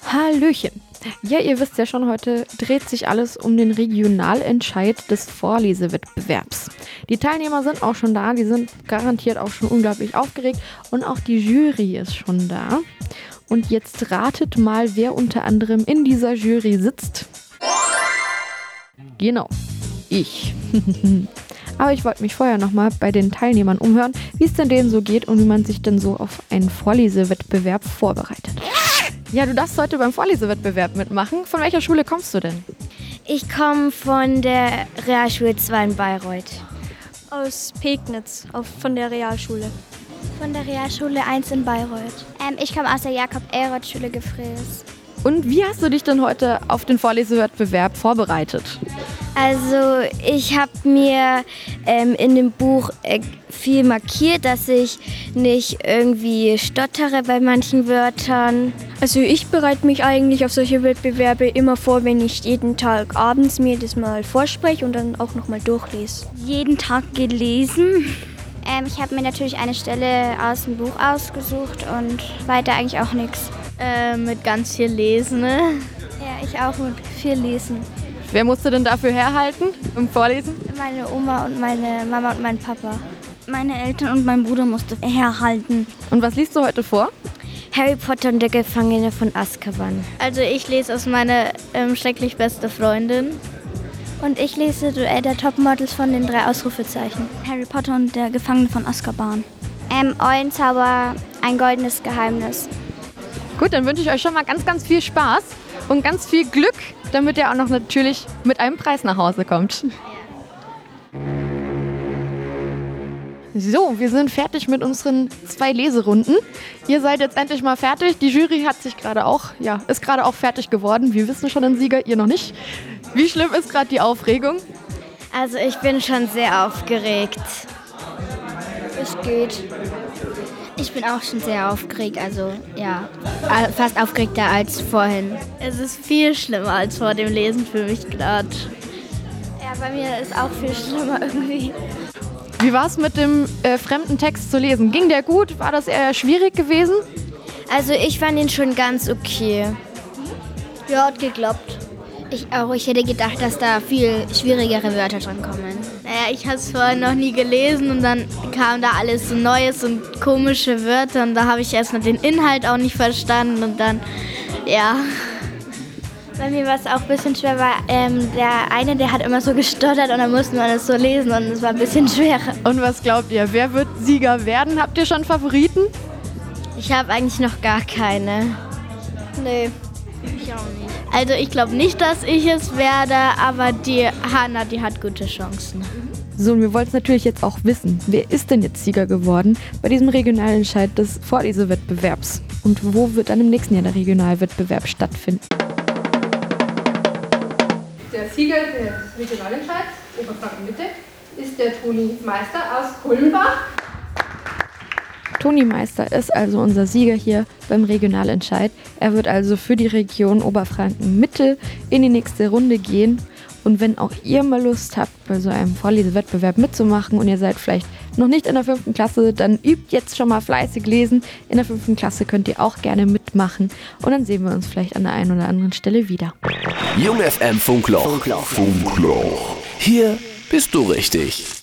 Hallöchen. Ja, ihr wisst ja schon, heute dreht sich alles um den Regionalentscheid des Vorlesewettbewerbs. Die Teilnehmer sind auch schon da, die sind garantiert auch schon unglaublich aufgeregt und auch die Jury ist schon da. Und jetzt ratet mal, wer unter anderem in dieser Jury sitzt. Genau, ich. Aber ich wollte mich vorher nochmal bei den Teilnehmern umhören, wie es denn denen so geht und wie man sich denn so auf einen Vorlesewettbewerb vorbereitet. Ja, du darfst heute beim Vorlesewettbewerb mitmachen. Von welcher Schule kommst du denn? Ich komme von der Realschule 2 in Bayreuth. Aus Pegnitz, von der Realschule. Von der Realschule 1 in Bayreuth. Ich komme aus der Jakob-Elroth-Schule Gefrees. Und wie hast du dich denn heute auf den Vorlesewettbewerb vorbereitet? Also ich habe mir in dem Buch viel markiert, dass ich nicht irgendwie stottere bei manchen Wörtern. Also ich bereite mich eigentlich auf solche Wettbewerbe immer vor, wenn ich jeden Tag abends mir das mal vorspreche und dann auch nochmal durchlese. Jeden Tag gelesen. Ich habe mir natürlich eine Stelle aus dem Buch ausgesucht und weiter eigentlich auch nichts. Mit ganz viel Lesen, ne? Ja, ich auch mit viel Lesen. Wer musste denn dafür herhalten im Vorlesen? Meine Oma und meine Mama und mein Papa. Meine Eltern und mein Bruder mussten herhalten. Und was liest du heute vor? Harry Potter und der Gefangene von Azkaban. Also ich lese aus meiner schrecklich beste Freundin. Und ich lese Duell der Topmodels von den 3 Ausrufezeichen. Harry Potter und der Gefangene von Azkaban. Eulenzauber, ein goldenes Geheimnis. Gut, dann wünsche ich euch schon mal ganz, ganz viel Spaß und ganz viel Glück, damit ihr auch noch natürlich mit einem Preis nach Hause kommt. So, wir sind fertig mit unseren 2 Leserunden. Ihr seid jetzt endlich mal fertig. Die Jury hat sich ist gerade auch fertig geworden. Wir wissen schon den Sieger, ihr noch nicht. Wie schlimm ist gerade die Aufregung? Also ich bin schon sehr aufgeregt. Es geht. Ich bin auch schon sehr aufgeregt, also ja, fast aufgeregter als vorhin. Es ist viel schlimmer als vor dem Lesen für mich gerade. Ja, bei mir ist auch viel schlimmer irgendwie. Wie war es mit dem fremden Text zu lesen? Ging der gut? War das eher schwierig gewesen? Also ich fand ihn schon ganz okay. Ja, hat geklappt. Ich auch. Ich hätte gedacht, dass da viel schwierigere Wörter dran kommen. Naja, ich habe es vorher noch nie gelesen und dann kam da alles so Neues und komische Wörter und da habe ich erst noch den Inhalt auch nicht verstanden und dann, ja. Bei mir war es auch ein bisschen schwer, weil der eine, der hat immer so gestottert und dann mussten wir das so lesen und es war ein bisschen schwerer. Und was glaubt ihr, wer wird Sieger werden? Habt ihr schon Favoriten? Ich habe eigentlich noch gar keine. Nee. Ich auch nicht. Also ich glaube nicht, dass ich es werde, aber die Hanna, die hat gute Chancen. So, und wir wollten es natürlich jetzt auch wissen. Wer ist denn jetzt Sieger geworden bei diesem Regionalentscheid des Vorlesewettbewerbs? Und wo wird dann im nächsten Jahr der Regionalwettbewerb stattfinden? Der Sieger des Regionalentscheids Oberfranken-Mitte ist der Toni Meister aus Kulmbach. Toni Meister ist also unser Sieger hier beim Regionalentscheid. Er wird also für die Region Oberfranken-Mitte in die nächste Runde gehen. Und wenn auch ihr mal Lust habt, bei so einem Vorlesewettbewerb mitzumachen und ihr seid vielleicht noch nicht in der 5. Klasse, dann übt jetzt schon mal fleißig lesen. In der 5. Klasse könnt ihr auch gerne mitmachen und dann sehen wir uns vielleicht an der einen oder anderen Stelle wieder. Jung FM Funkloch. Hier bist du richtig.